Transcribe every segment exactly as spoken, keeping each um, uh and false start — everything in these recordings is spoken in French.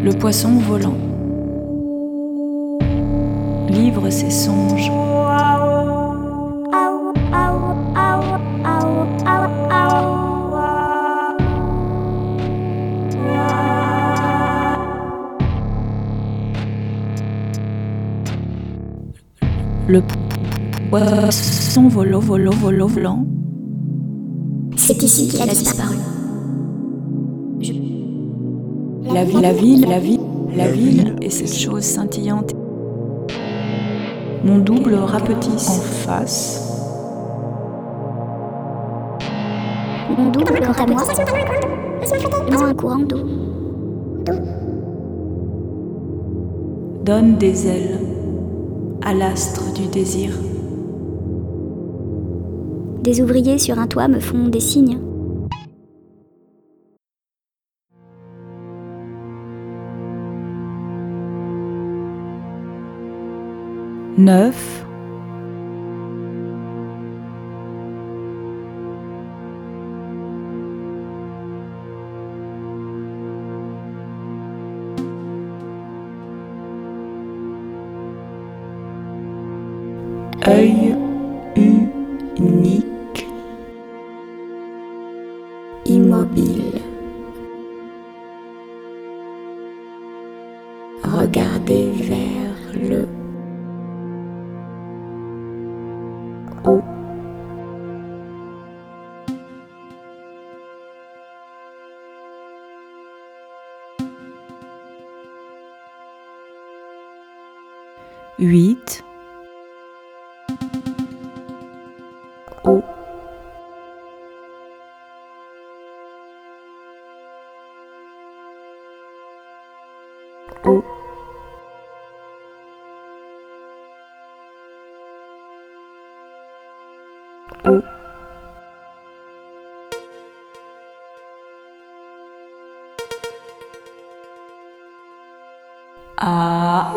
Le poisson volant livre ses songes. Le poisson volo volo volo volant. C'est ici qu'il a disparu. Je... La ville, la ville, la ville, la ville est cette chose scintillante. Mon double rapetisse en face. Mon double, quant à moi, dans un courant d'eau. Donne des ailes à l'astre du désir. Des ouvriers sur un toit me font des signes. Neuf. Œil unique, immobile. Regardez vers le haut. Huit. Haut. Haut. Haut. À.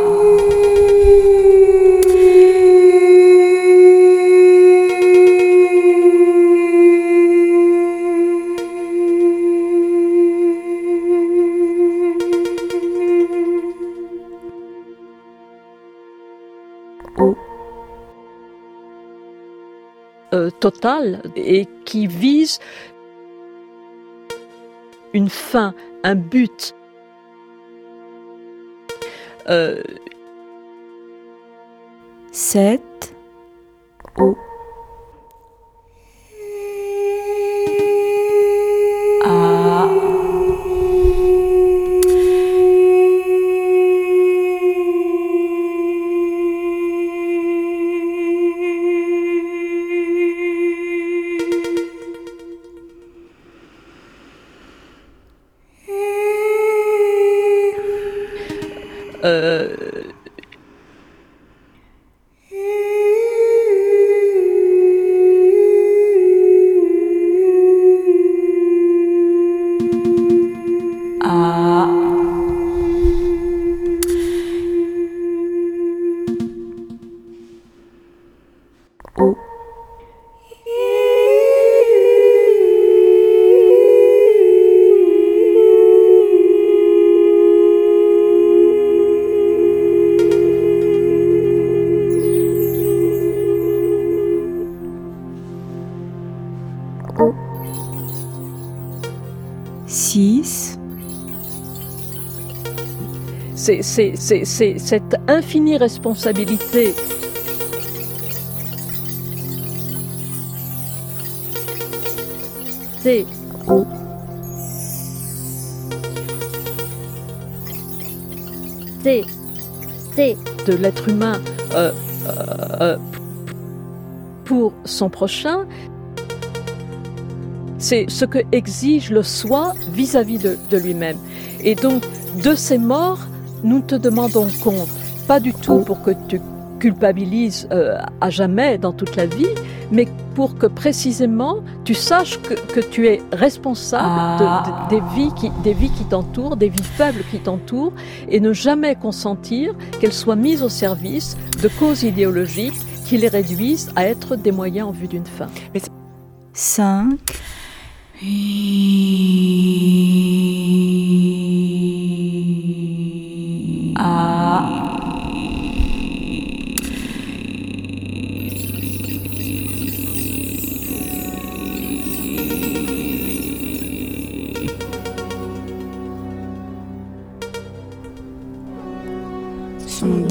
Euh, totale et qui vise une fin, un but. Euh... Sept. Haut. À. Euh... À. Haut. Haut. Six. C'est, c'est, c'est, c'est cette infinie responsabilité. C'est Haut. c'est, c'est de l'être humain euh, euh, pour son prochain. C'est ce que exige le soi vis-à-vis de, de lui-même. Et donc, de ces morts, nous te demandons compte, pas du tout pour que tu culpabilises euh, à jamais dans toute la vie, mais pour que précisément tu saches que, que tu es responsable Ah. de, de, des, vies qui, des vies qui t'entourent, des vies faibles qui t'entourent, et ne jamais consentir qu'elles soient mises au service de causes idéologiques qui les réduisent à être des moyens en vue d'une fin. Cinq. Hi.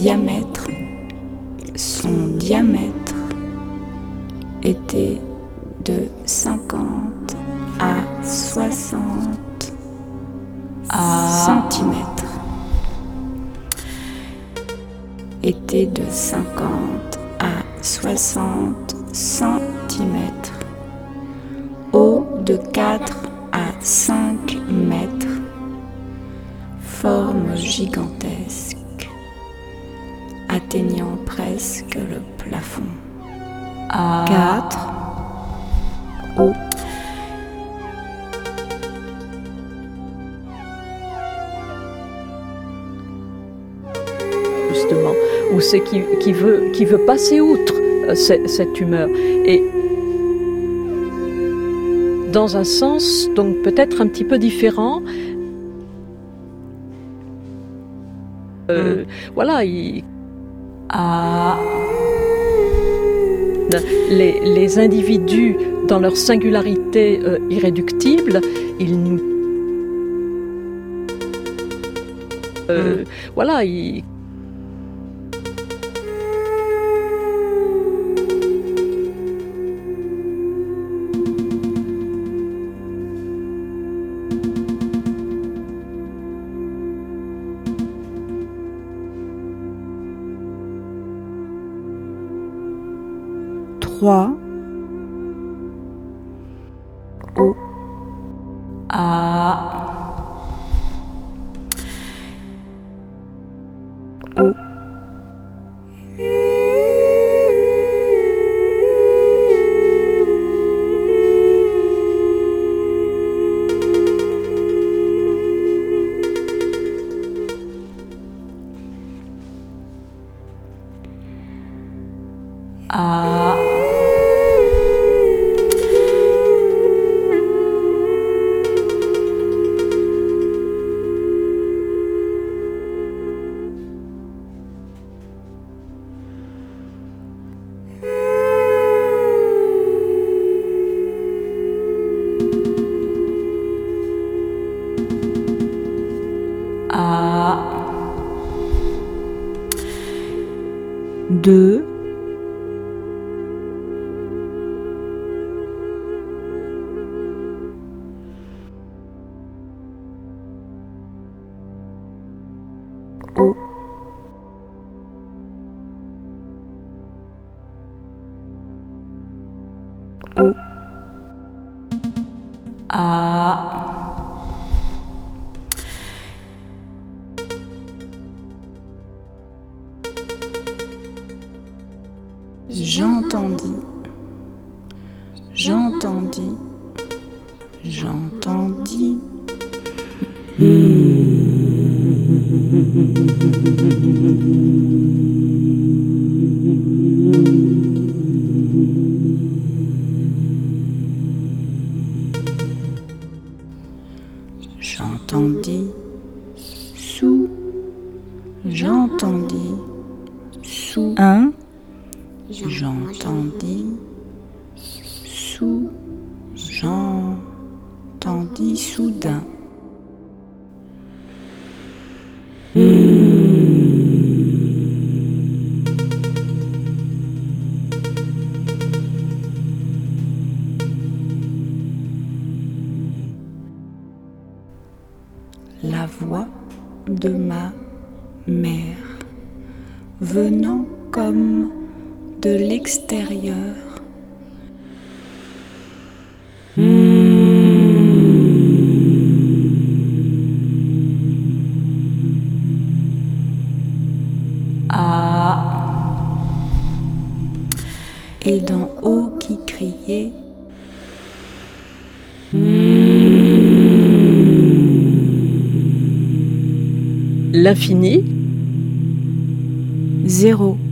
diamètre, son diamètre était de cinquante à soixante centimètres. Était de cinquante à soixante centimètres. Haut de quatre à cinq mètres. Forme gigantesque, atteignant presque le plafond. quatre. Haut. Justement, ou c'est qui, qui, veut, qui veut passer outre euh, cette, cette humeur. Et dans un sens, donc peut-être un petit peu différent, euh, voilà, il, Ah. les, les individus, dans leur singularité euh, irréductible, ils nous... Euh, voilà, ils... trois. Haut. Ah. Haut. Ah. Ah. Deux. Haut. Haut. Ah. J'entendis, j'entendis, j'entendis. J'entendis sous, j'entendis sous un, j'entendis sous, j'entendis soudain. La voix de ma mère venant comme de l'extérieur. Ah. Et d'en haut qui criait. L'infini. Zéro.